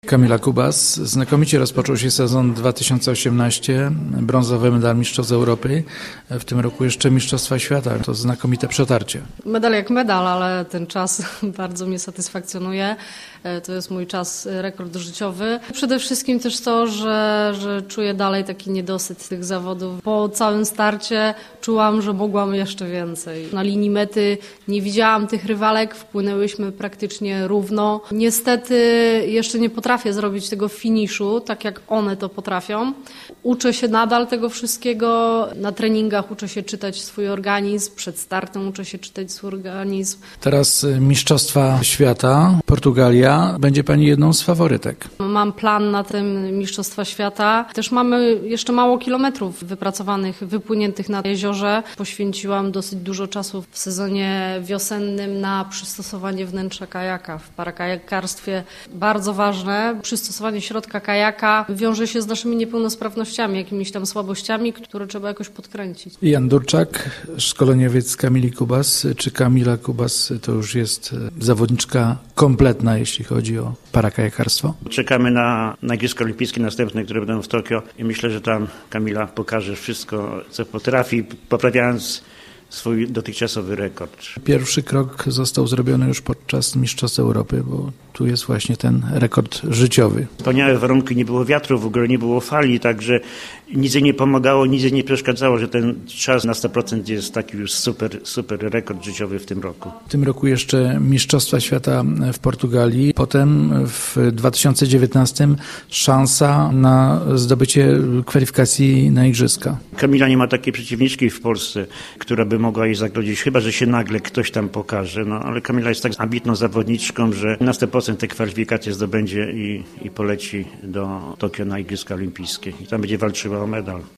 Kamila Kubas. Znakomicie rozpoczął się sezon 2018. Brązowy medal Mistrzostw Europy. W tym roku jeszcze Mistrzostwa Świata. To znakomite przetarcie. Medal jak medal, ale ten czas bardzo mnie satysfakcjonuje. To jest mój czas, rekord życiowy. Przede wszystkim też to, że czuję dalej taki niedosyt tych zawodów. Po całym starcie czułam, że mogłam jeszcze więcej. Na linii mety nie widziałam tych rywalek, wpłynęłyśmy praktycznie równo. Niestety jeszcze nie potrafię zrobić tego finiszu, tak jak one to potrafią. Uczę się nadal tego wszystkiego. Na treningach uczę się czytać swój organizm. Przed startem uczę się czytać swój organizm. Teraz Mistrzostwa Świata, Portugalia. Będzie Pani jedną z faworytek. Mam plan na te Mistrzostwa Świata. Też mamy jeszcze mało kilometrów wypracowanych, wypłyniętych na jeziorze. Poświęciłam dosyć dużo czasu w sezonie wiosennym na przystosowanie wnętrza kajaka. W parakajakarstwie bardzo ważne. Przystosowanie środka kajaka wiąże się z naszymi niepełnosprawnościami, jakimiś tam słabościami, które trzeba jakoś podkręcić. Jan Durczak, szkoleniowiec Kamili Kubas. Czy Kamila Kubas to już jest zawodniczka kompletna, jeśli chodzi o parakajakarstwo? Czekamy na Igrzyska Olimpijskie następne, które będą w Tokio i myślę, że tam Kamila pokaże wszystko, co potrafi, poprawiając swój dotychczasowy rekord. Pierwszy krok został zrobiony już podczas Mistrzostw Europy, bo tu jest właśnie ten rekord życiowy. Wspaniałe warunki, nie było wiatru, w ogóle nie było fali, także nic jej nie pomagało, nic jej nie przeszkadzało, że ten czas na 100% jest taki już super rekord życiowy w tym roku. W tym roku jeszcze Mistrzostwa Świata w Portugalii, potem w 2019 szansa na zdobycie kwalifikacji na Igrzyska. Kamila nie ma takiej przeciwniczki w Polsce, która by mogła jej zagrozić, chyba że się nagle ktoś tam pokaże, ale Kamila jest tak ambitną zawodniczką, że na 100% te kwalifikacje zdobędzie i poleci do Tokio na Igrzyska Olimpijskie i tam będzie walczyła o medal.